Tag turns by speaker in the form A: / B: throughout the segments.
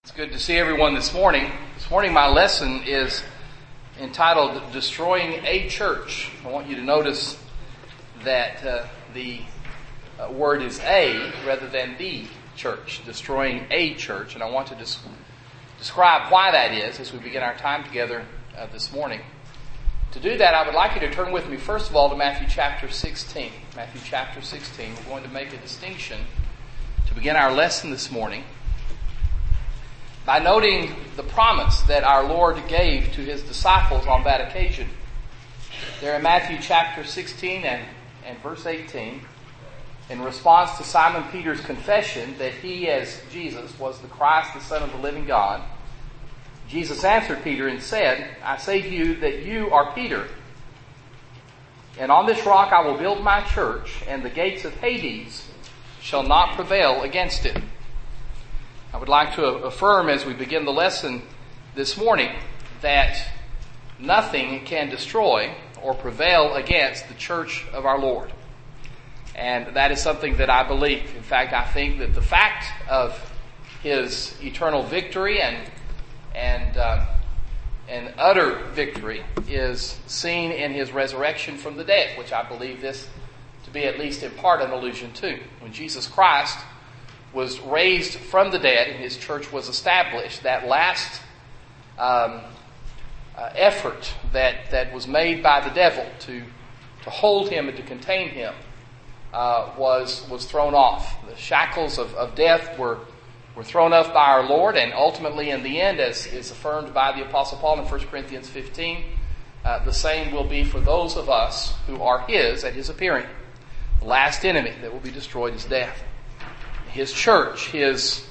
A: It's good to see everyone this morning. This morning my lesson is entitled Destroying a Church. I want you to notice that the word is a rather than the church. Destroying a church. And I want to describe why that is as we begin our time together this morning. To do that, I would like you to turn with me first of all to Matthew chapter 16. Matthew chapter 16. We're going to make a distinction to begin our lesson this morning by noting the promise that our Lord gave to His disciples on that occasion. There in Matthew chapter 16 and verse 18, in response to Simon Peter's confession that he, as Jesus, was the Christ, the Son of the living God, Jesus answered Peter and said, I say to you that you are Peter, and on this rock I will build my church, and the gates of Hades shall not prevail against it. I would like to affirm as we begin the lesson this morning that nothing can destroy or prevail against the church of our Lord. And that is something that I believe. In fact, I think that the fact of His eternal victory and utter victory is seen in His resurrection from the dead, which I believe this to be at least in part an allusion to. When Jesus Christ was raised from the dead and His church was established, that last effort that was made by the devil to hold Him and to contain Him was thrown off. The shackles of death were thrown off by our Lord, and ultimately in the end, as is affirmed by the Apostle Paul in 1 Corinthians 15, the same will be for those of us who are His at His appearing. The last enemy that will be destroyed is death. His church, His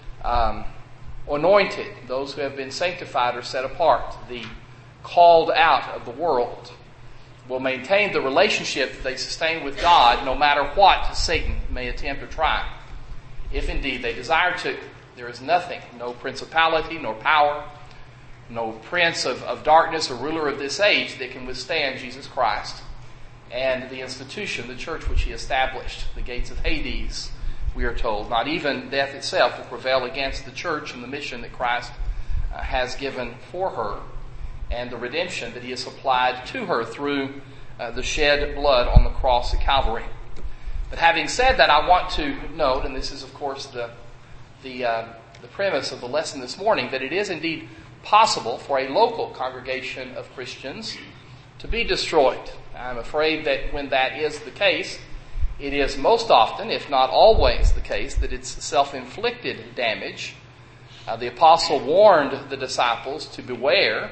A: anointed, those who have been sanctified or set apart, the called out of the world, will maintain the relationship that they sustain with God no matter what Satan may attempt or try, if indeed they desire to. There is nothing, no principality, nor power, no prince of darkness or ruler of this age that can withstand Jesus Christ and the institution, the church which He established. The gates of Hades, we are told, not even death itself will prevail against the church and the mission that Christ has given for her and the redemption that He has supplied to her through the shed blood on the cross at Calvary. But having said that, I want to note, and this is of course the premise of the lesson this morning, that it is indeed possible for a local congregation of Christians to be destroyed. I'm afraid that when that is the case, it is most often, if not always, the case that it's self-inflicted damage. The apostle warned the disciples to beware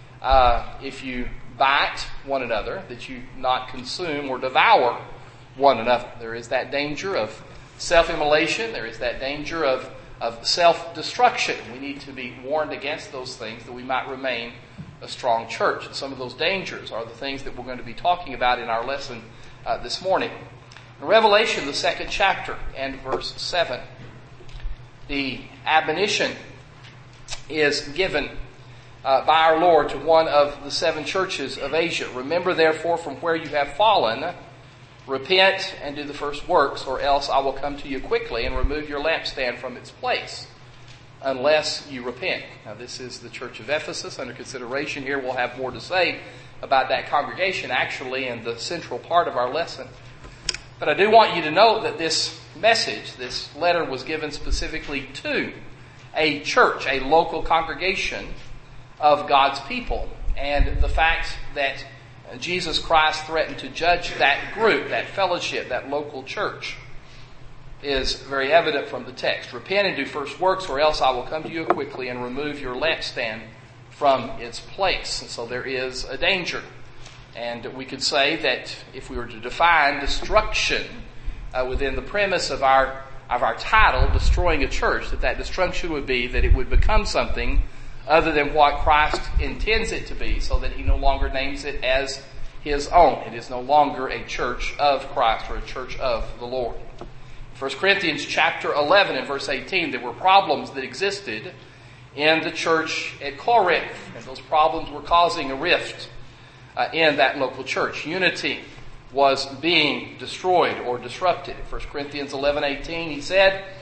A: if you bite one another, that you not consume or devour one another. There is that danger of self-immolation. There is that danger of self-destruction. We need to be warned against those things that we might remain a strong church. And some of those dangers are the things that we're going to be talking about in our lesson this morning. In Revelation, the 2nd chapter and verse 7, the admonition is given by our Lord to one of the 7 churches of Asia. Remember therefore from where you have fallen, repent and do the first works, or else I will come to you quickly and remove your lampstand from its place, unless you repent. Now this is the church of Ephesus under consideration here. We'll have more to say about that congregation actually in the central part of our lesson. But I do want you to note that this message, this letter, was given specifically to a church, a local congregation of God's people. And the fact that Jesus Christ threatened to judge that group, that fellowship, that local church, is very evident from the text. Repent and do first works, or else I will come to you quickly and remove your lampstand from its place. And so there is a danger. And we could say that if we were to define destruction within the premise of our title, destroying a church, that destruction would be that it would become something other than what Christ intends it to be, so that He no longer names it as His own. It is no longer a church of Christ or a church of the Lord. 1 Corinthians chapter 11 and verse 18, there were problems that existed in the church at Corinth, and those problems were causing a rift in that local church. Unity was being destroyed or disrupted. In 1 Corinthians 11:18, he said,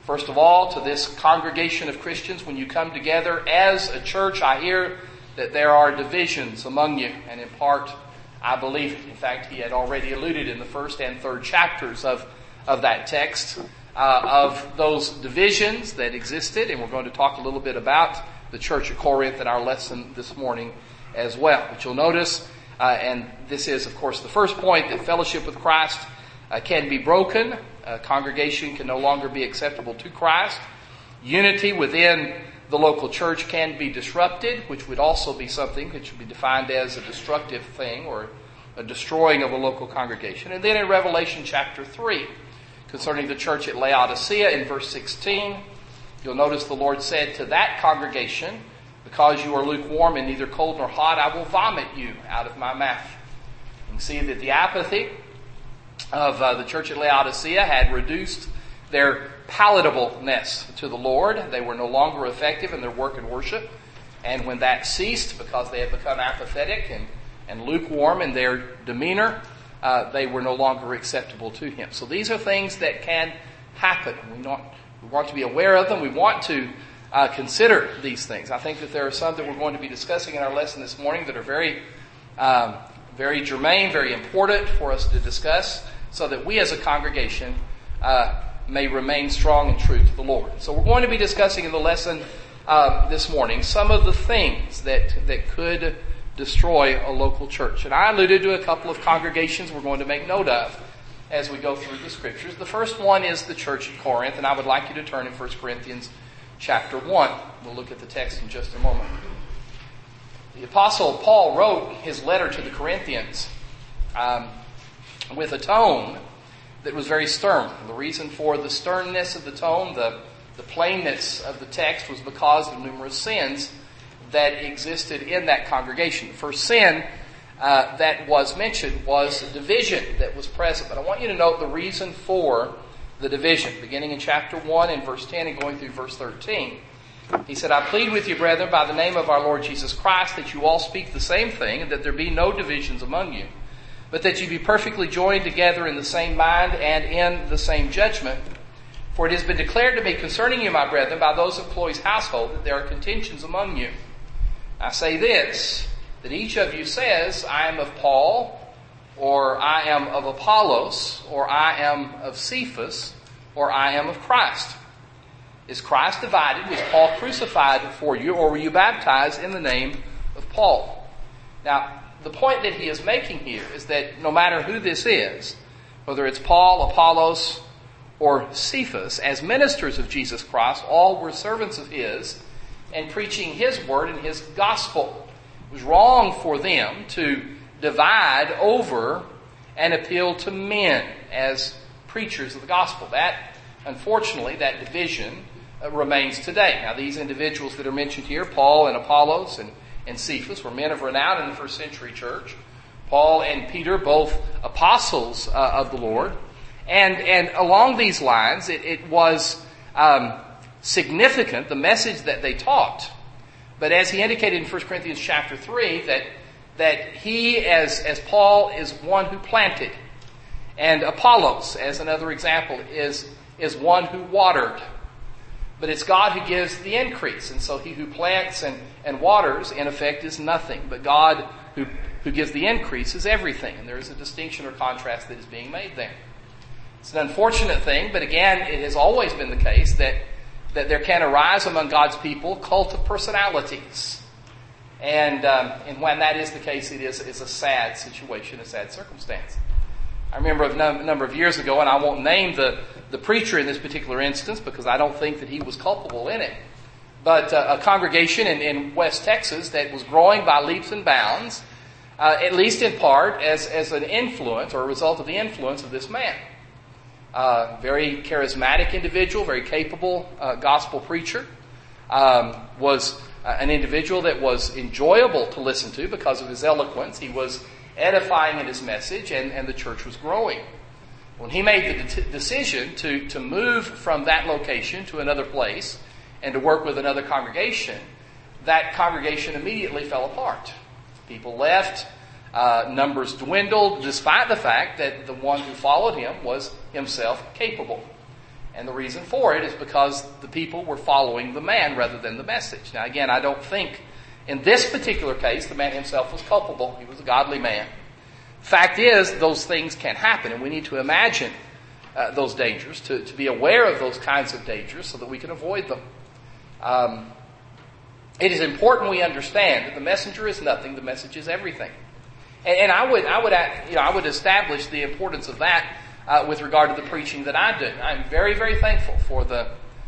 A: First of all, to this congregation of Christians, when you come together as a church, I hear that there are divisions among you. And in part, I believe it. In fact, he had already alluded in the first and third chapters of that text of those divisions that existed. And we're going to talk a little bit about the church at Corinth in our lesson this morning as well. But you'll notice, and this is, of course, the first point, that fellowship with Christ can be broken. A congregation can no longer be acceptable to Christ. Unity within the local church can be disrupted, which would also be something that should be defined as a destructive thing or a destroying of a local congregation. And then in Revelation chapter 3, concerning the church at Laodicea in verse 16, you'll notice the Lord said to that congregation, because you are lukewarm and neither cold nor hot, I will vomit you out of my mouth. You can see that the apathy of the church at Laodicea had reduced their palatableness to the Lord. They were no longer effective in their work and worship. And when that ceased, because they had become apathetic and lukewarm in their demeanor, they were no longer acceptable to Him. So these are things that can happen. We want to be aware of them. We want to consider these things. I think that there are some that we're going to be discussing in our lesson this morning that are very, very germane, very important for us to discuss, so that we as a congregation may remain strong and true to the Lord. So we're going to be discussing in the lesson this morning some of the things that could destroy a local church. And I alluded to a couple of congregations we're going to make note of as we go through the Scriptures. The first one is the church at Corinth, and I would like you to turn in 1 Corinthians chapter 1. We'll look at the text in just a moment. The Apostle Paul wrote his letter to the Corinthians with a tone that was very stern. The reason for the sternness of the tone, the plainness of the text, was because of numerous sins that existed in that congregation. The first sin that was mentioned was division that was present. But I want you to note the reason for the division, beginning in chapter 1 and verse 10 and going through verse 13. He said, I plead with you, brethren, by the name of our Lord Jesus Christ, that you all speak the same thing, and that there be no divisions among you, but that you be perfectly joined together in the same mind and in the same judgment. For it has been declared to me concerning you, my brethren, by those of Chloe's household, that there are contentions among you. I say this, that each of you says, I am of Paul, or I am of Apollos, or I am of Cephas, or I am of Christ. Is Christ divided? Was Paul crucified for you, or were you baptized in the name of Paul? Now, the point that he is making here is that no matter who this is, whether it's Paul, Apollos, or Cephas, as ministers of Jesus Christ, all were servants of His and preaching His word and His gospel. It was wrong for them to divide over and appeal to men as preachers of the gospel. That, unfortunately, that division remains today. Now, these individuals that are mentioned here, Paul and Apollos and Cephas, were men of renown in the first century church. Paul and Peter, both apostles of the Lord. And along these lines, it was significant, the message that they taught. But as he indicated in 1 Corinthians chapter 3, that he, as Paul, is one who planted. And Apollos, as another example, is one who watered. But it's God who gives the increase. And so he who plants and waters, in effect, is nothing. But God who gives the increase is everything. And there is a distinction or contrast that is being made there. It's an unfortunate thing, but again, it has always been the case that there can arise among God's people cult of personalities. And when that is the case, it is a sad situation, a sad circumstance. I remember a number of years ago, and I won't name the preacher in this particular instance because I don't think that he was culpable in it, but a congregation in West Texas that was growing by leaps and bounds, at least in part as an influence or a result of the influence of this man. Very charismatic individual, very capable gospel preacher, was an individual that was enjoyable to listen to because of his eloquence. He was edifying in his message, and the church was growing. When he made the decision to move from that location to another place and to work with another congregation, that congregation immediately fell apart. People left, numbers dwindled, despite the fact that the one who followed him was himself capable. And the reason for it is because the people were following the man rather than the message. Now again, I don't think in this particular case the man himself was culpable. He was a godly man. Fact is, those things can happen, and we need to imagine those dangers, to be aware of those kinds of dangers so that we can avoid them. It is important we understand that the messenger is nothing, the message is everything. And I would establish the importance of that with regard to the preaching that I do. I'm very, very thankful for the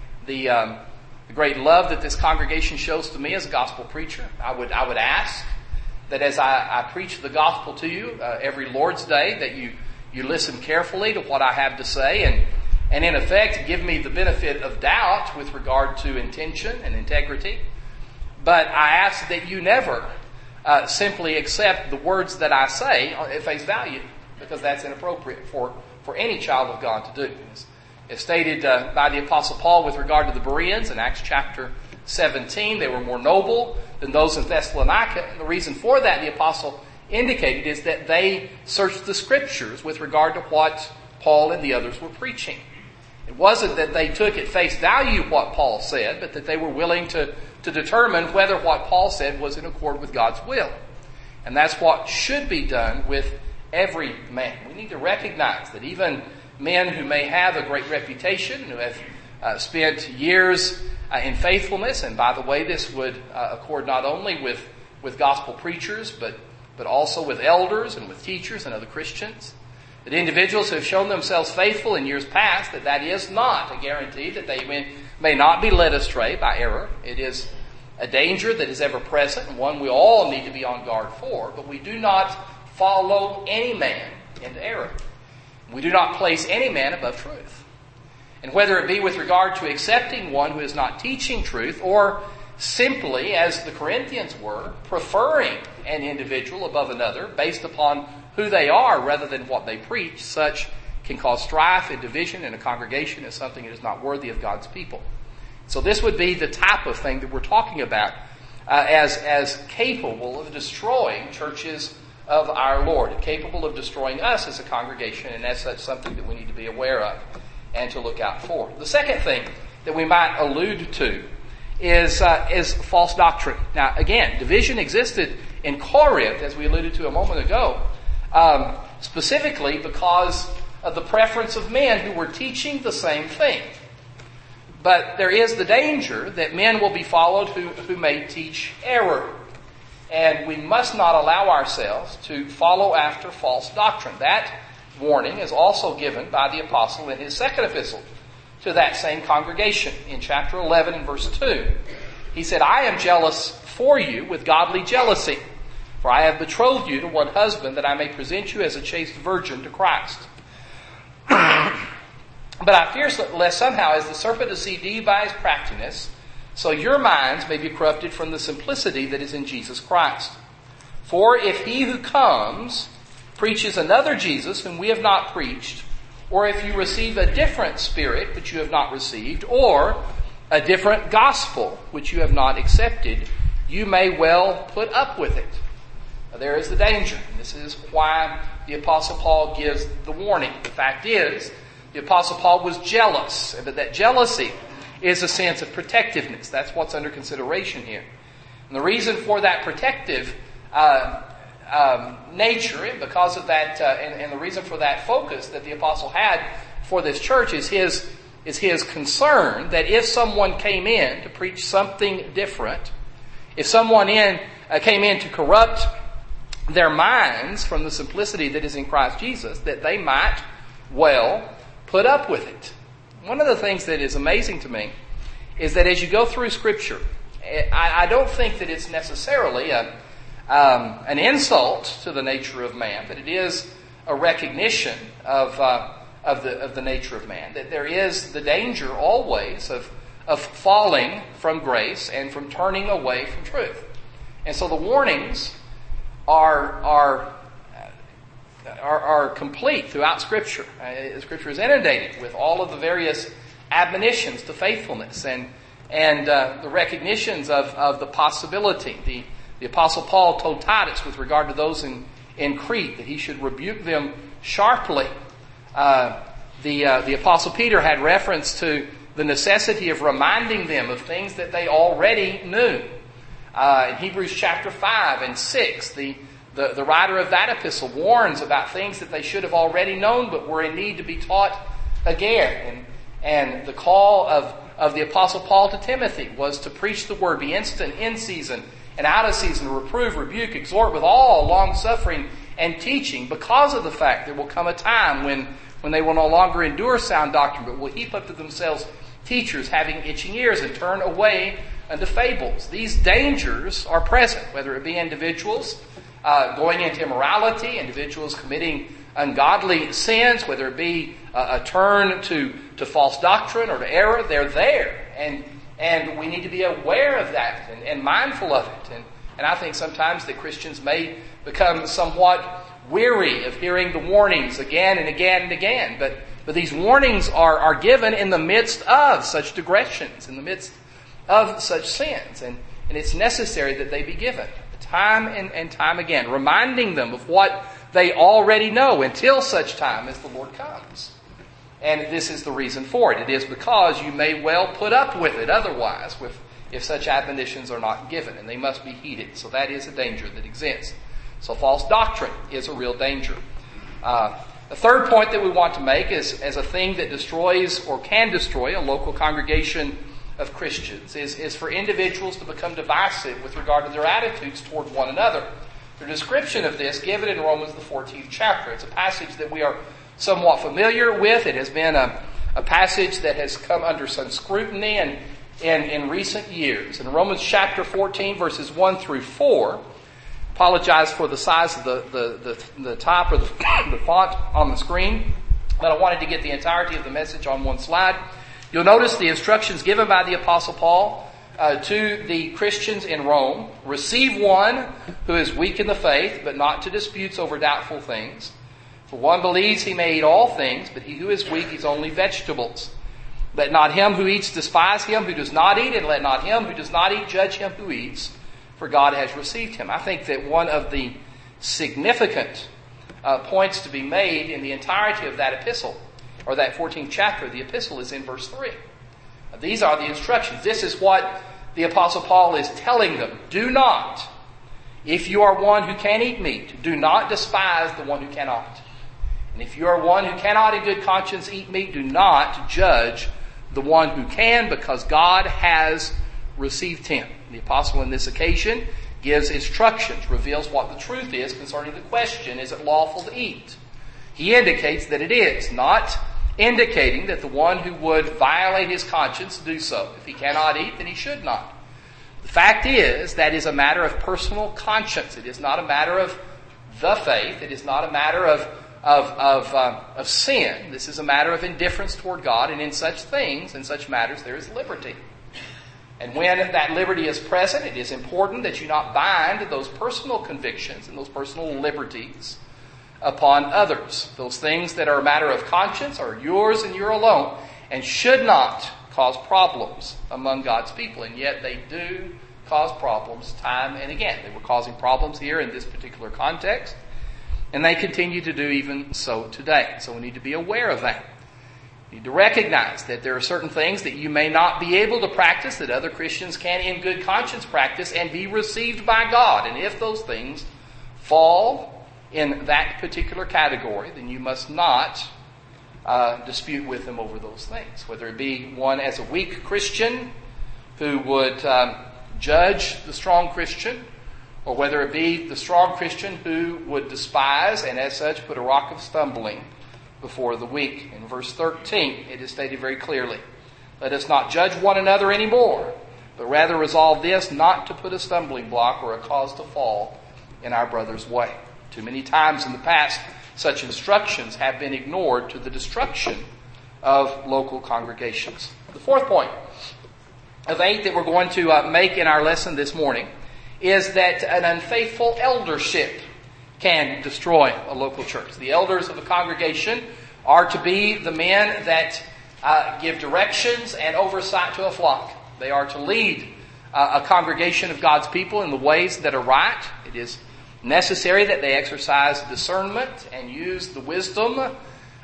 A: great love that this congregation shows to me as a gospel preacher. I would ask that as I preach the gospel to you every Lord's Day, that you listen carefully to what I have to say and in effect give me the benefit of doubt with regard to intention and integrity. But I ask that you never simply accept the words that I say at face value, because that's inappropriate for any child of God to do. As stated by the Apostle Paul with regard to the Bereans in Acts chapter 17, they were more noble than those in Thessalonica. And the reason for that, the Apostle indicated, is that they searched the Scriptures with regard to what Paul and the others were preaching. It wasn't that they took at face value what Paul said, but that they were willing to determine whether what Paul said was in accord with God's will. And that's what should be done with every man. We need to recognize that even men who may have a great reputation, who have spent years in faithfulness, and by the way, this would accord not only with gospel preachers, but also with elders and with teachers and other Christians, that individuals who have shown themselves faithful in years past, that is not a guarantee that they may not be led astray by error. It is a danger that is ever present, and one we all need to be on guard for, but we do not follow any man into error. We do not place any man above truth. And whether it be with regard to accepting one who is not teaching truth, or simply, as the Corinthians were, preferring an individual above another based upon who they are rather than what they preach, such can cause strife and division in a congregation as something that is not worthy of God's people. So this would be the type of thing that we're talking about as capable of destroying churches of our Lord, capable of destroying us as a congregation, and as such something that we need to be aware of and to look out for. The second thing that we might allude to is false doctrine. Now again, division existed in Corinth, as we alluded to a moment ago, specifically because of the preference of men who were teaching the same thing. But there is the danger that men will be followed who may teach error. And we must not allow ourselves to follow after false doctrine. That warning is also given by the apostle in his second epistle to that same congregation in chapter 11 and verse 2. He said, "I am jealous for you with godly jealousy, for I have betrothed you to one husband, that I may present you as a chaste virgin to Christ. But I fear lest somehow, as the serpent deceived Eve by his craftiness, so your minds may be corrupted from the simplicity that is in Jesus Christ. For if he who comes preaches another Jesus whom we have not preached, or if you receive a different spirit which you have not received, or a different gospel which you have not accepted, you may well put up with it." Now, there is the danger. This is why the Apostle Paul gives the warning. The fact is, the Apostle Paul was jealous, but that jealousy is a sense of protectiveness. That's what's under consideration here. And the reason for that protective nature, and because of that, and the reason for that focus that the apostle had for this church is his concern that if someone came in to preach something different, if someone came in to corrupt their minds from the simplicity that is in Christ Jesus, that they might well put up with it. One of the things that is amazing to me is that as you go through Scripture, I don't think that it's necessarily an insult to the nature of man, but it is a recognition of the nature of man. That there is the danger always of falling from grace and from turning away from truth. And so the warnings are complete throughout Scripture. Scripture is inundated with all of the various admonitions to faithfulness and the recognitions of the possibility. The Apostle Paul told Titus with regard to those in Crete that he should rebuke them sharply. the Apostle Peter had reference to the necessity of reminding them of things that they already knew. In Hebrews chapter 5 and 6, the writer of that epistle warns about things that they should have already known but were in need to be taught again. And the call of the Apostle Paul to Timothy was to preach the word, be instant, in season and out of season, reprove, rebuke, exhort with all long-suffering and teaching, because of the fact there will come a time when they will no longer endure sound doctrine, but will heap up to themselves teachers having itching ears and turn away unto fables. These dangers are present, whether it be individuals going into immorality, individuals committing ungodly sins, whether it be a turn to false doctrine or to error. They're there. And we need to be aware of that and mindful of it. And I think sometimes that Christians may become somewhat weary of hearing the warnings again and again and again. But these warnings are given in the midst of such digressions, in the midst of such sins. And it's necessary that they be given time and time again, reminding them of what they already know until such time as the Lord comes. And this is the reason for it. It is because you may well put up with it otherwise if such admonitions are not given, and they must be heeded. So that is a danger that exists. So false doctrine is a real danger. The third point that we want to make is, as a thing that destroys or can destroy a local congregation of Christians, is for individuals to become divisive with regard to their attitudes toward one another. The description of this given in Romans the 14th chapter. It's a passage that we are somewhat familiar with. It has been a passage that has come under some scrutiny in recent years. In Romans chapter 14, verses 1 through 4, apologize for the size of the type or the font on the screen, but I wanted to get the entirety of the message on one slide. You'll notice the instructions given by the Apostle Paul to the Christians in Rome. Receive one who is weak in the faith, but not to disputes over doubtful things. For one believes he may eat all things, but he who is weak eats only vegetables. Let not him who eats despise him who does not eat, and let not him who does not eat judge him who eats, for God has received him. I think that one of the significant points to be made in the entirety of that epistle, or that 14th chapter of the epistle, is in verse 3. These are the instructions. This is what the Apostle Paul is telling them. Do not, if you are one who can eat meat, do not despise the one who cannot. And if you are one who cannot in good conscience eat meat, do not judge the one who can, because God has received him. The apostle in this occasion gives instructions, reveals what the truth is concerning the question, is it lawful to eat? He indicates that it is, not indicating that the one who would violate his conscience do so. If he cannot eat, then he should not. The fact is, that is a matter of personal conscience. It is not a matter of the faith. It is not a matter of sin. This is a matter of indifference toward God, and in such things, in such matters, there is liberty. And when that liberty is present, it is important that you not bind those personal convictions and those personal liberties upon others. Those things that are a matter of conscience are yours and you're alone, and should not cause problems among God's people. And yet they do cause problems time and again. They were causing problems here in this particular context, and they continue to do even so today. So we need to be aware of that. You need to recognize that there are certain things that you may not be able to practice that other Christians can in good conscience practice and be received by God. And if those things fall in that particular category, then you must not dispute with them over those things. Whether it be one as a weak Christian who would judge the strong Christian, or whether it be the strong Christian who would despise and as such put a rock of stumbling before the weak. In verse 13, it is stated very clearly, let us not judge one another anymore, but rather resolve this, not to put a stumbling block or a cause to fall in our brother's way. Too many times in the past, such instructions have been ignored to the destruction of local congregations. The fourth point of 8 that we're going to make in our lesson this morning is that an unfaithful eldership can destroy a local church. The elders of a congregation are to be the men that give directions and oversight to a flock. They are to lead a congregation of God's people in the ways that are right. It is necessary that they exercise discernment and use the wisdom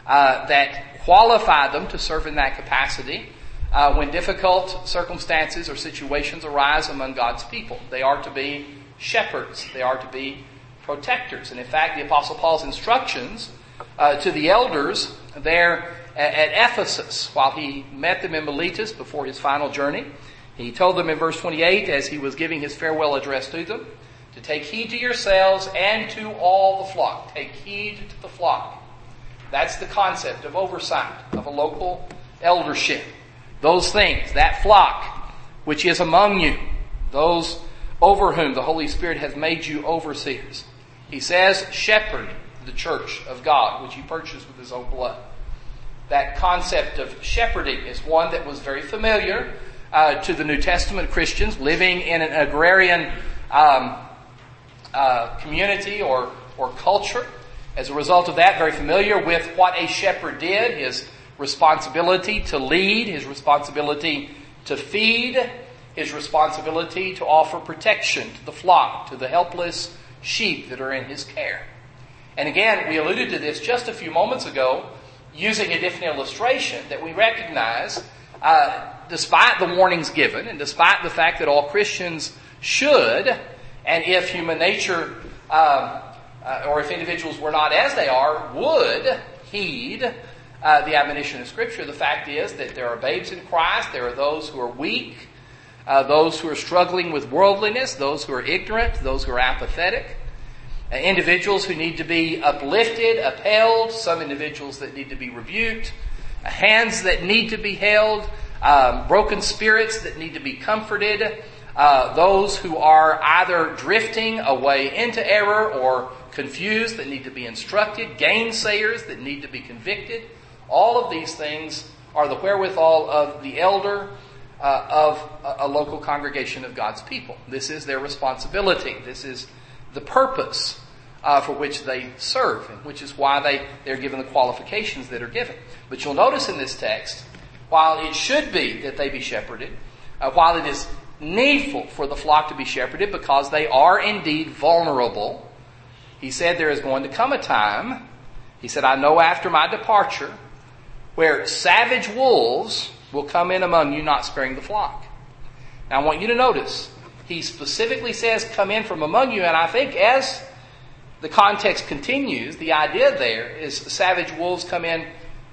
A: that qualify them to serve in that capacity when difficult circumstances or situations arise among God's people. They are to be shepherds. They are to be protectors. And in fact, the Apostle Paul's instructions to the elders there at Ephesus, while he met them in Miletus before his final journey, he told them in verse 28, as he was giving his farewell address to them, to take heed to yourselves and to all the flock. Take heed to the flock. That's the concept of oversight, of a local eldership. Those things, that flock which is among you, those over whom the Holy Spirit has made you overseers. He says, shepherd the church of God, which he purchased with his own blood. That concept of shepherding is one that was very familiar to the New Testament Christians living in an agrarian community or culture. As a result of that, very familiar with what a shepherd did, his responsibility to lead, his responsibility to feed, his responsibility to offer protection to the flock, to the helpless sheep that are in his care. And again, we alluded to this just a few moments ago using a different illustration that we recognize, despite the warnings given and despite the fact that all Christians should, and if human nature or if individuals were not as they are, would heed the admonition of Scripture. The fact is that there are babes in Christ, there are those who are weak, those who are struggling with worldliness, those who are ignorant, those who are apathetic, individuals who need to be uplifted, upheld, some individuals that need to be rebuked, hands that need to be held, broken spirits that need to be comforted, those who are either drifting away into error or confused that need to be instructed, gainsayers that need to be convicted. All of these things are the wherewithal of the elder of a local congregation of God's people. This is their responsibility. This is the purpose for which they serve, and which is why they're given the qualifications that are given. But you'll notice in this text, while it should be that they be shepherded, while it is needful for the flock to be shepherded because they are indeed vulnerable, he said there is going to come a time, he said, I know after my departure, where savage wolves will come in among you, not sparing the flock. Now I want you to notice, he specifically says come in from among you, and I think as the context continues, the idea there is savage wolves come in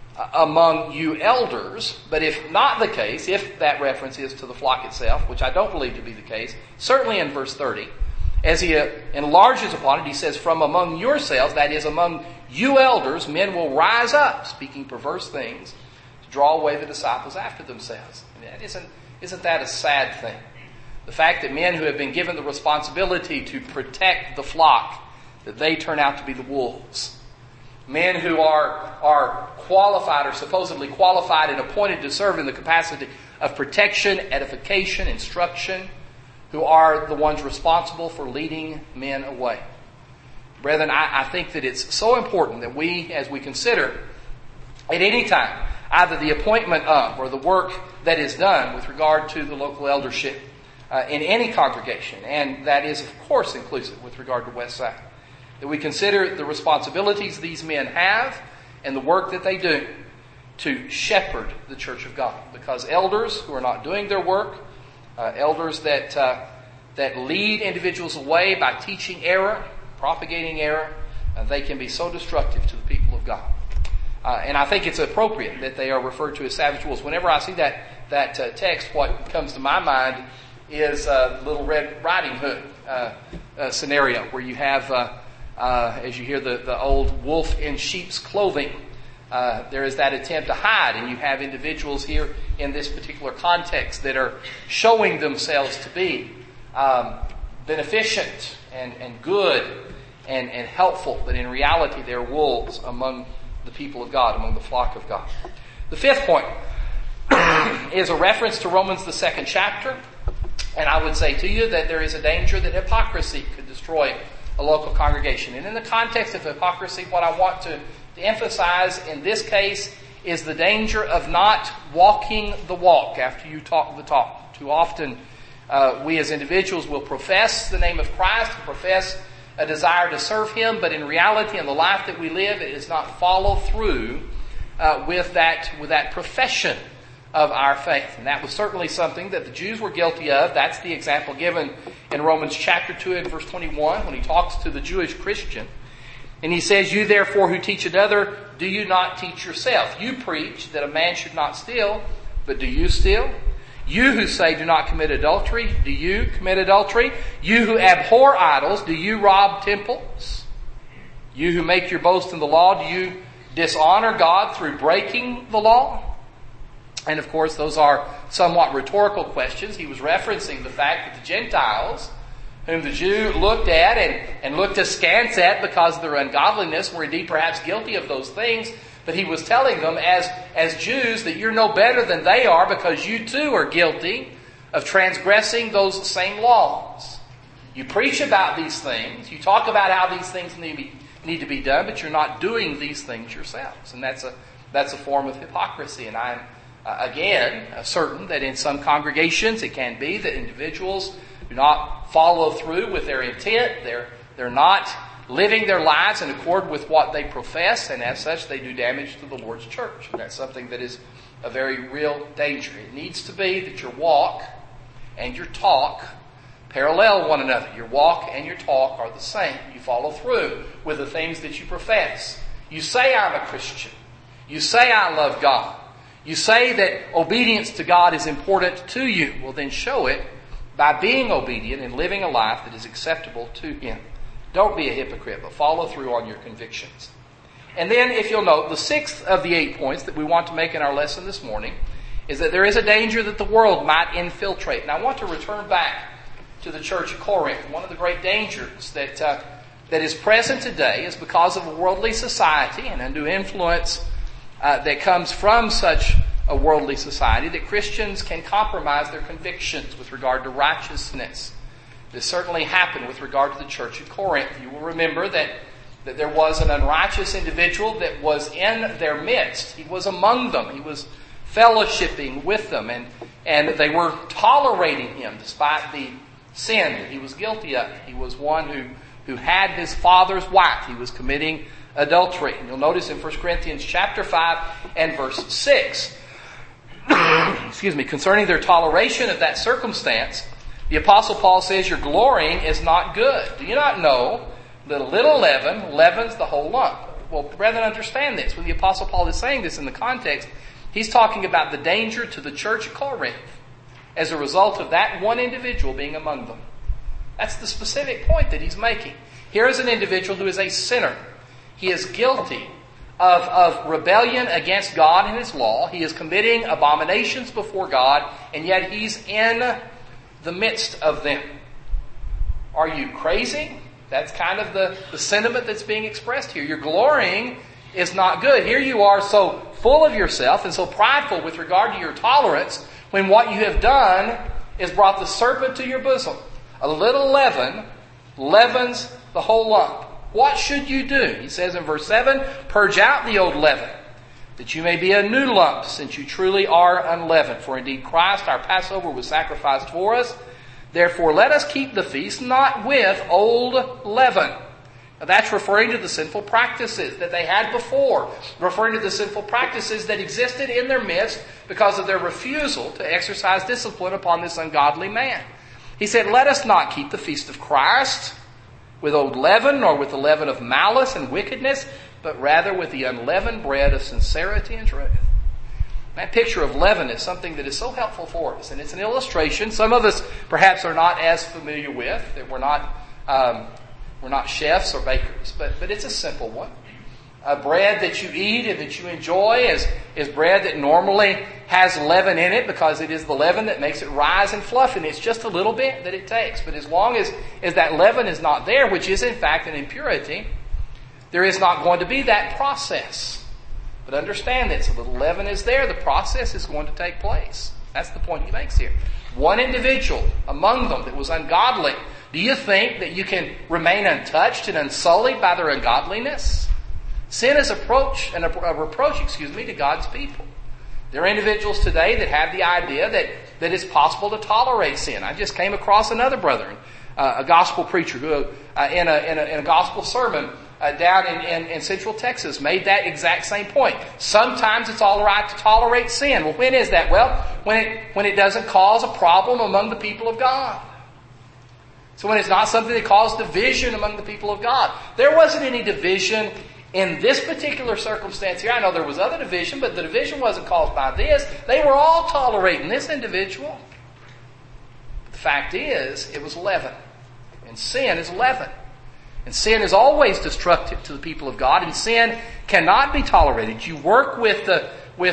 A: among you elders, but if not the case, if that reference is to the flock itself, which I don't believe to be the case, certainly in verse 30, as he enlarges upon it, he says, from among yourselves, that is among you elders, men will rise up, speaking perverse things, to draw away the disciples after themselves. And isn't that a sad thing? The fact that men who have been given the responsibility to protect the flock, that they turn out to be the wolves. Men who are qualified or supposedly qualified and appointed to serve in the capacity of protection, edification, instruction, who are the ones responsible for leading men away. Brethren, I think that it's so important that we, as we consider at any time, either the appointment of or the work that is done with regard to the local eldership in any congregation, and that is, of course, inclusive with regard to Westside, that we consider the responsibilities these men have and the work that they do to shepherd the church of God. Because elders who are not doing their work, elders that lead individuals away by teaching error, propagating error, they can be so destructive to the people of God. And I think it's appropriate that they are referred to as savage wolves. Whenever I see that text, what comes to my mind is Little Red Riding Hood scenario, where you have, as you hear the old wolf in sheep's clothing, there is that attempt to hide, and you have individuals here in this particular context that are showing themselves to be beneficent and good and helpful, but in reality they're wolves among the people of God, among the flock of God. The fifth point is a reference to Romans the 2nd chapter, and I would say to you that there is a danger that hypocrisy could destroy a local congregation. And in the context of hypocrisy, what I want to emphasize in this case is the danger of not walking the walk after you talk the talk. Too often we as individuals will profess the name of Christ, profess a desire to serve Him, but in reality, in the life that we live, it does not follow through with that profession of our faith. And that was certainly something that the Jews were guilty of. That's the example given in Romans chapter 2 and verse 21 when he talks to the Jewish Christian. And he says, "You therefore who teach another, do you not teach yourself? You preach that a man should not steal, but do you steal? You who say do not commit adultery, do you commit adultery? You who abhor idols, do you rob temples? You who make your boast in the law, do you dishonor God through breaking the law?" And of course, those are somewhat rhetorical questions. He was referencing the fact that the Gentiles, whom the Jew looked at and looked askance at because of their ungodliness, were indeed perhaps guilty of those things. But he was telling them as Jews that you're no better than they are because you too are guilty of transgressing those same laws. You preach about these things. You talk about how these things need to be done, but you're not doing these things yourselves. And that's a form of hypocrisy. And I'm, again, certain that in some congregations it can be that individuals do not follow through with their intent. They're not living their lives in accord with what they profess, and as such they do damage to the Lord's church. And that's something that is a very real danger. It needs to be that your walk and your talk parallel one another. Your walk and your talk are the same. You follow through with the things that you profess. You say, "I'm a Christian." You say, "I love God." You say that obedience to God is important to you. Well, then show it by being obedient and living a life that is acceptable to Him. Don't be a hypocrite, but follow through on your convictions. And then, if you'll note, the sixth of the 8 points that we want to make in our lesson this morning is that there is a danger that the world might infiltrate. And I want to return back to the church of Corinth. One of the great dangers that is present today is because of a worldly society and undue influence that comes from such a worldly society, that Christians can compromise their convictions with regard to righteousness. This certainly happened with regard to the church at Corinth. You will remember that there was an unrighteous individual that was in their midst. He was among them. He was fellowshipping with them, and they were tolerating him despite the sin that he was guilty of. He was one who had his father's wife. He was committing adultery. And you'll notice in 1 Corinthians chapter 5 and verse 6, concerning their toleration of that circumstance, the Apostle Paul says, "Your glorying is not good. Do you not know that a little leaven leavens the whole lump?" Well, brethren, understand this. When the Apostle Paul is saying this in the context, he's talking about the danger to the church of Corinth as a result of that one individual being among them. That's the specific point that he's making. Here is an individual who is a sinner. He is guilty of rebellion against God and His law. He is committing abominations before God, and yet he's in the midst of them. Are you crazy? That's kind of the sentiment that's being expressed here. Your glorying is not good. Here you are so full of yourself and so prideful with regard to your tolerance, when what you have done is brought the serpent to your bosom. A little leaven leavens the whole lump. What should you do? He says in verse 7, "Purge out the old leaven, that you may be a new lump, since you truly are unleavened. For indeed Christ, our Passover, was sacrificed for us. Therefore let us keep the feast, not with old leaven." Now that's referring to the sinful practices that they had before, referring to the sinful practices that existed in their midst because of their refusal to exercise discipline upon this ungodly man. He said, "Let us not keep the feast of Christ with old leaven, nor with the leaven of malice and wickedness, but rather with the unleavened bread of sincerity and truth." That picture of leaven is something that is so helpful for us, and it's an illustration some of us perhaps are not as familiar with, that we're not chefs or bakers, but it's a simple one. Bread that you eat and that you enjoy is bread that normally has leaven in it, because it is the leaven that makes it rise and fluff, and it's just a little bit that it takes. But as long as that leaven is not there, which is in fact an impurity, there is not going to be that process. But understand this, a little leaven is there, the process is going to take place. That's the point he makes here. One individual among them that was ungodly, do you think that you can remain untouched and unsullied by their ungodliness? Sin is a reproach to God's people. There are individuals today that have the idea that it's possible to tolerate sin. I just came across another brother, a gospel preacher, who in a gospel sermon down in Central Texas made that exact same point. Sometimes it's all right to tolerate sin. Well, when is that? Well, when it doesn't cause a problem among the people of God. So when it's not something that caused division among the people of God. There wasn't any division in this particular circumstance here. I know there was other division, but the division wasn't caused by this. They were all tolerating this individual. The fact is, it was leaven. And sin is leaven. And sin is always destructive to the people of God, and sin cannot be tolerated. You work with the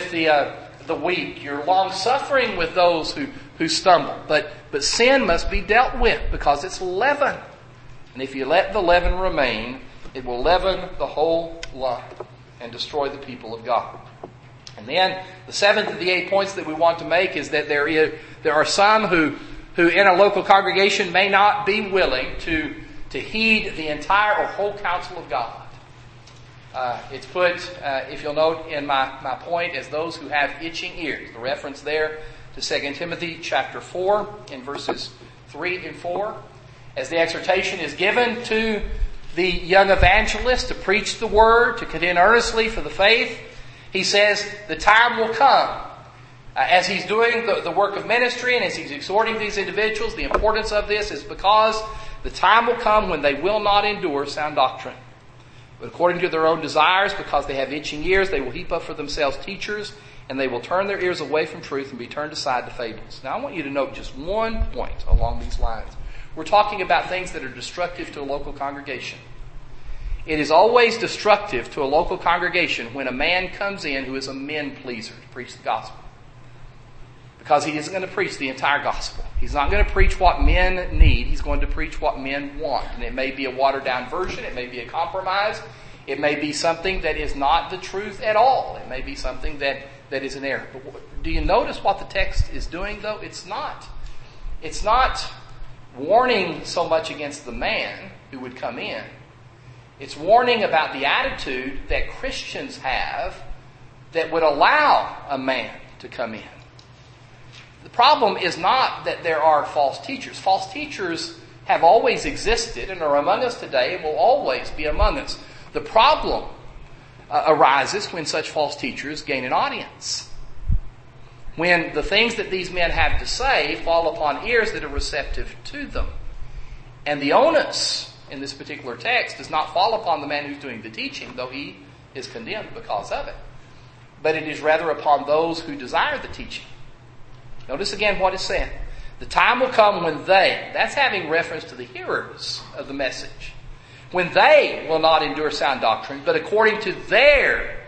A: weak. You're long-suffering with those who stumble. But sin must be dealt with because it's leaven. And if you let the leaven remain, it will leaven the whole lump and destroy the people of God. And then the seventh of the 8 points that we want to make is that there are some who in a local congregation may not be willing to heed the entire or whole counsel of God. It's put, if you'll note in my point, as those who have itching ears. The reference there to 2 Timothy chapter 4 in verses 3 and 4. As the exhortation is given to the young evangelist to preach the word, to contend earnestly for the faith, he says the time will come. As he's doing the work of ministry and as he's exhorting these individuals, the importance of this is because the time will come when they will not endure sound doctrine. But according to their own desires, because they have itching ears, they will heap up for themselves teachers, and they will turn their ears away from truth and be turned aside to fables. Now I want you to note just one point along these lines. We're talking about things that are destructive to a local congregation. It is always destructive to a local congregation when a man comes in who is a men pleaser to preach the gospel. Because he isn't going to preach the entire gospel. He's not going to preach what men need. He's going to preach what men want. And it may be a watered down version. It may be a compromise. It may be something that is not the truth at all. It may be something that is an error. But do you notice what the text is doing, though? It's not warning so much against the man who would come in. It's warning about the attitude that Christians have that would allow a man to come in. The problem is not that there are false teachers. False teachers have always existed and are among us today and will always be among us. The problem arises when such false teachers gain an audience. When the things that these men have to say fall upon ears that are receptive to them. And the onus in this particular text does not fall upon the man who's doing the teaching, though he is condemned because of it. But it is rather upon those who desire the teaching. Notice again what is said. The time will come when they, that's having reference to the hearers of the message, when they will not endure sound doctrine, but according to their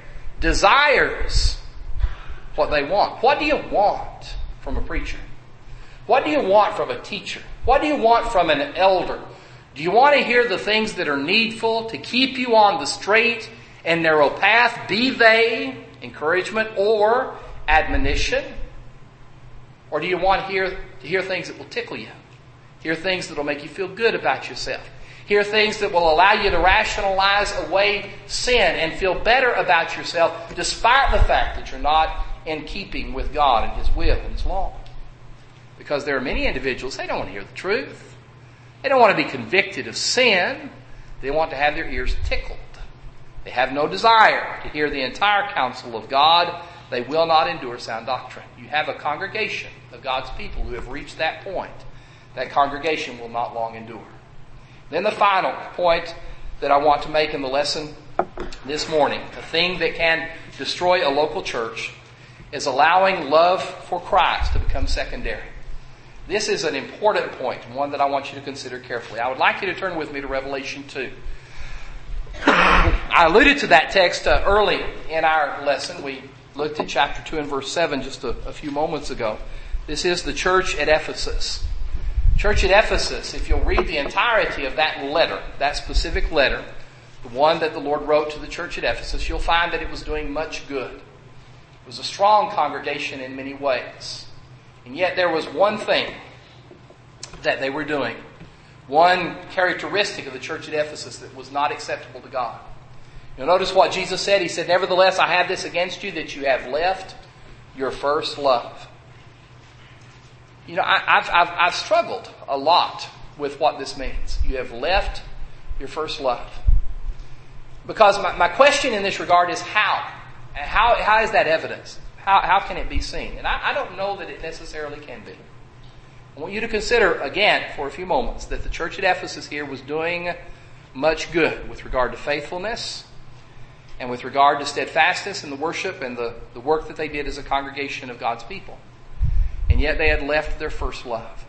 A: desires, what they want. What do you want from a preacher? What do you want from a teacher? What do you want from an elder? Do you want to hear the things that are needful to keep you on the straight and narrow path, be they encouragement or admonition? Or do you want to hear things that will tickle you? Hear things that will make you feel good about yourself? Hear things that will allow you to rationalize away sin and feel better about yourself despite the fact that you're not in keeping with God and His will and His law? Because there are many individuals, they don't want to hear the truth. They don't want to be convicted of sin. They want to have their ears tickled. They have no desire to hear the entire counsel of God. They will not endure sound doctrine. You have a congregation of God's people who have reached that point. That congregation will not long endure. Then the final point that I want to make in the lesson this morning, the thing that can destroy a local church, is allowing love for Christ to become secondary. This is an important point, and one that I want you to consider carefully. I would like you to turn with me to Revelation 2. I alluded to that text early in our lesson. We looked at chapter 2 and verse 7 just a few moments ago. This is the church at Ephesus. Church at Ephesus, if you'll read the entirety of that letter, that specific letter, the one that the Lord wrote to the church at Ephesus, you'll find that it was doing much good. It was a strong congregation in many ways. And yet there was one thing that they were doing, one characteristic of the church at Ephesus that was not acceptable to God. You'll notice what Jesus said. He said, "Nevertheless, I have this against you, that you have left your first love." You know, I've struggled a lot with what this means. You have left your first love. Because my question in this regard is how? How is that evidence? How can it be seen? And I don't know that it necessarily can be. I want you to consider, again, for a few moments, that the church at Ephesus here was doing much good with regard to faithfulness and with regard to steadfastness in the worship and the work that they did as a congregation of God's people. And yet they had left their first love.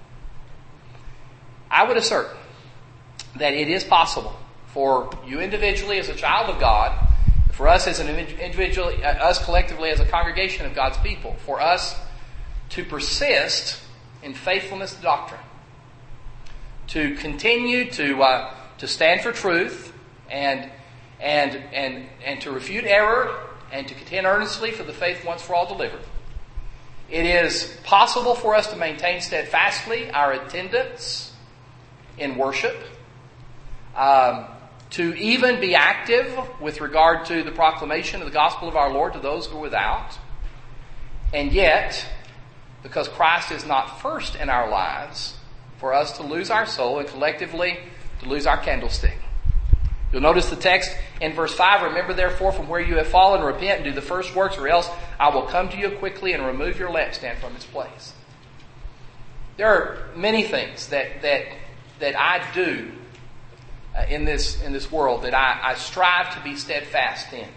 A: I would assert that it is possible for you individually as a child of God, for us as an individual, us collectively as a congregation of God's people, for us to persist in faithfulness to doctrine, to continue to stand for truth and to refute error and to contend earnestly for the faith once for all delivered. It is possible for us to maintain steadfastly our attendance in worship, to even be active with regard to the proclamation of the gospel of our Lord to those who are without. And yet, because Christ is not first in our lives, for us to lose our soul and collectively to lose our candlestick. You'll notice the text in verse 5, remember therefore from where you have fallen, repent and do the first works, or else I will come to you quickly and remove your lampstand from its place. There are many things that I do in this world that I strive to be steadfast in.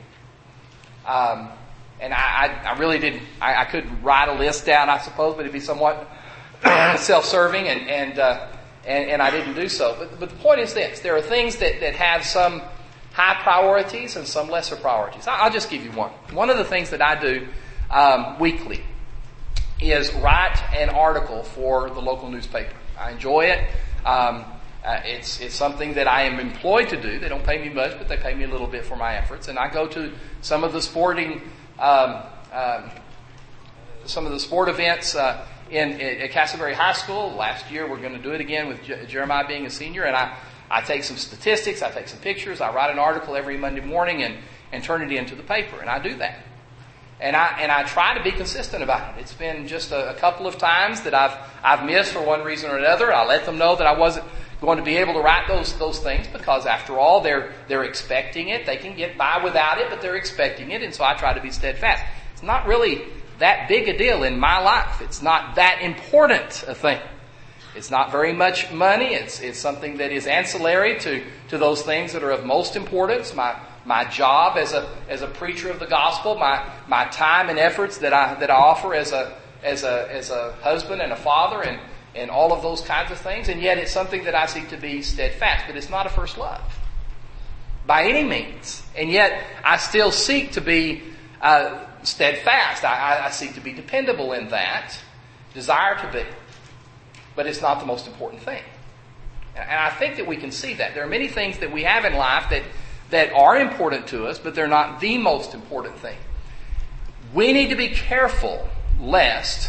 A: And I really didn't, I could write a list down, I suppose, but it'd be somewhat self-serving and I didn't do so. But the point is this, there are things that have some high priorities and some lesser priorities. I'll just give you one. One of the things that I do weekly is write an article for the local newspaper. I enjoy it. It's something that I am employed to do. They don't pay me much, but they pay me a little bit for my efforts. And I go to some of the sport events at Castleberry High School. Last year, we're going to do it again with Jeremiah being a senior. And I take some statistics, I take some pictures, I write an article every Monday morning and turn it into the paper. And I do that. And I try to be consistent about it. It's been just a couple of times that I've missed for one reason or another. I let them know that I wasn't going to be able to write those things because after all they're expecting it. They can get by without it, but they're expecting it, and so I try to be steadfast. It's not really that big a deal in my life. It's not that important a thing. It's not very much money. It's something that is ancillary to those things that are of most importance. My job as a preacher of the gospel, my time and efforts that I offer as a husband and a father and all of those kinds of things. And yet it's something that I seek to be steadfast. But it's not a first love by any means. And yet I still seek to be steadfast. I seek to be dependable in that, desire to be. But it's not the most important thing. And I think that we can see that. There are many things that we have in life that are important to us, but they're not the most important thing. We need to be careful lest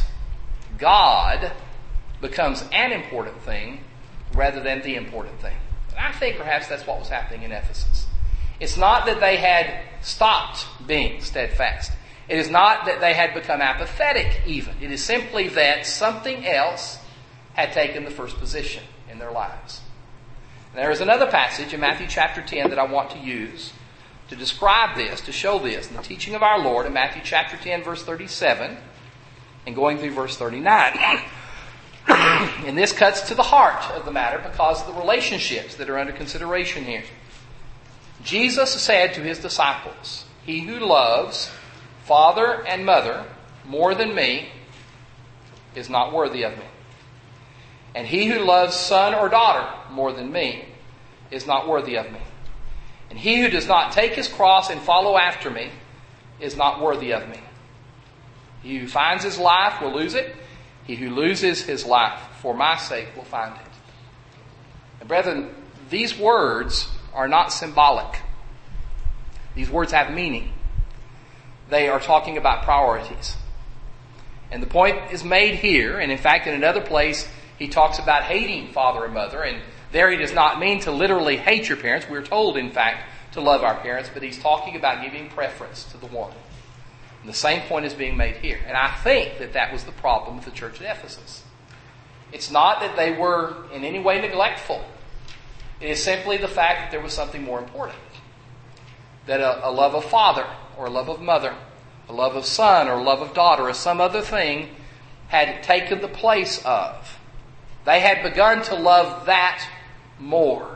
A: God becomes an important thing rather than the important thing. And I think perhaps that's what was happening in Ephesus. It's not that they had stopped being steadfast. It is not that they had become apathetic even. It is simply that something else had taken the first position in their lives. And there is another passage in Matthew chapter 10 that I want to use to describe this, to show this, in the teaching of our Lord in Matthew chapter 10 verse 37 and going through verse 39. And this cuts to the heart of the matter because of the relationships that are under consideration here. Jesus said to his disciples, "He who loves father and mother more than me is not worthy of me. And he who loves son or daughter more than me is not worthy of me. And he who does not take his cross and follow after me is not worthy of me. He who finds his life will lose it. He who loses his life for my sake will find it." And brethren, these words are not symbolic. These words have meaning. They are talking about priorities. And the point is made here, and in fact in another place he talks about hating father and mother, and there he does not mean to literally hate your parents. We're told, in fact, to love our parents, but he's talking about giving preference to the one. And the same point is being made here. And I think that was the problem with the church at Ephesus. It's not that they were in any way neglectful. It is simply the fact that there was something more important. that a love of father or a love of mother, a love of son or a love of daughter or some other thing had taken the place of. They had begun to love that more.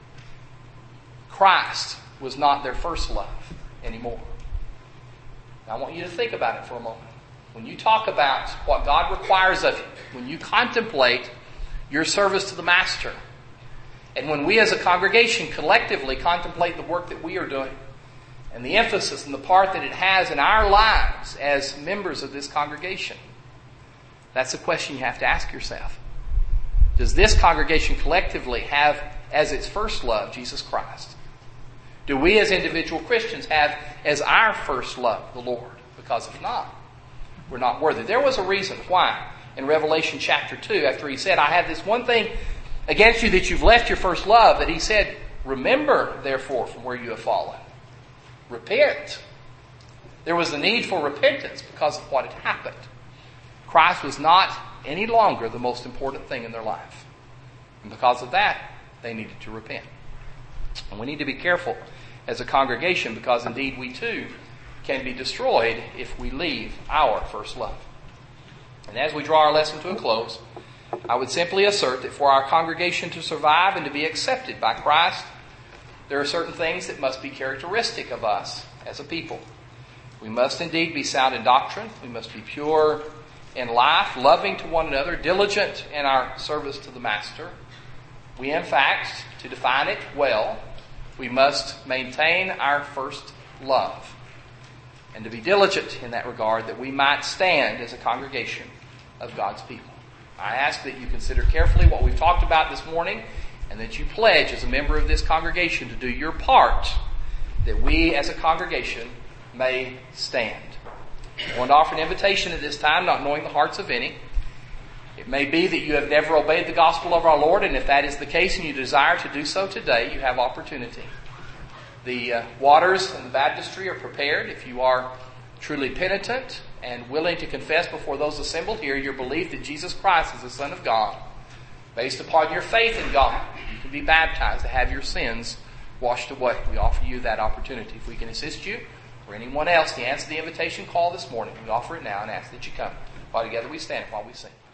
A: Christ was not their first love anymore. Now, I want you to think about it for a moment. When you talk about what God requires of you, when you contemplate your service to the Master, and when we as a congregation collectively contemplate the work that we are doing, and the emphasis and the part that it has in our lives as members of this congregation, that's a question you have to ask yourself. Does this congregation collectively have as its first love Jesus Christ? Do we as individual Christians have as our first love the Lord? Because if not, we're not worthy. There was a reason why in Revelation chapter 2, after he said, I have this one thing against you that you've left your first love, that he said, remember therefore from where you have fallen. Repent. There was a need for repentance because of what had happened. Christ was not any longer the most important thing in their life. And because of that, they needed to repent. And we need to be careful as a congregation because indeed we too can be destroyed if we leave our first love. And as we draw our lesson to a close, I would simply assert that for our congregation to survive and to be accepted by Christ, there are certain things that must be characteristic of us as a people. We must indeed be sound in doctrine. We must be pure in life, loving to one another, diligent in our service to the Master. We, in fact, to define it well, we must maintain our first love. And to be diligent in that regard, that we might stand as a congregation of God's people. I ask that you consider carefully what we've talked about this morning, and that you pledge as a member of this congregation to do your part, that we as a congregation may stand. I want to offer an invitation at this time, not knowing the hearts of any. It may be that you have never obeyed the gospel of our Lord, and if that is the case and you desire to do so today, you have opportunity. The waters and the baptistry are prepared. If you are truly penitent and willing to confess before those assembled here your belief that Jesus Christ is the Son of God, based upon your faith in God, you can be baptized to have your sins washed away. We offer you that opportunity. If we can assist you or anyone else to answer the invitation call this morning, we offer it now and ask that you come. While together we stand while we sing.